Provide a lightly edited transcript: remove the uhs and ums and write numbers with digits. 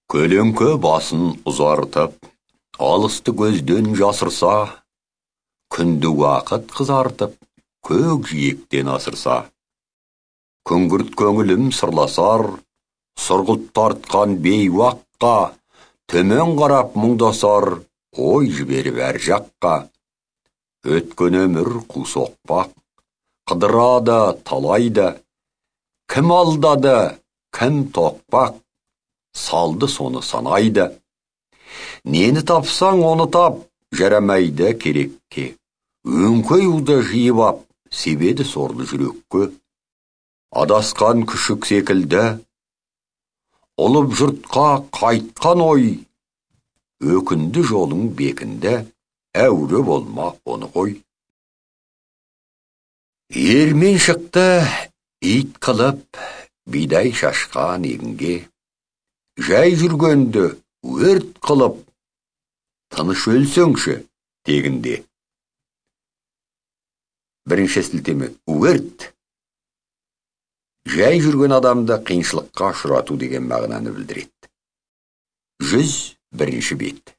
Көлеңке басын ұзартып, алысты көзден жасырса, күнді уақыт қызартып, көк жиектен асырса. Күңгірт көңілім сырласар, сұрғылт тартқан бейуаққа, төмен қарап мұңдасар, ой жіберіп әр жаққа. Өткен өмір қу соқпақ, қыдырады талайды, кім алдады, кім тоқпақ, салды соны санайды. Нені тапсаң, оны тап, жарамайды керекке. Өңкей уды жиып ап, себеді сорлы жүрекке. Адасқан күшік секілді, ұлып жұртқа қайтқан ой, өкінді жолың бекінді, әуре болма оны қой. Ермен шықты ит қылып, бидай шашқан егінге, жай жүргенді өрт қылып, тыныш өлсеңші тегінде. Бірінші сілтеме өрт. Жай жүрген адамды қиыншылыққа ұшырату деген мағынаны білдіреді. 101 бет.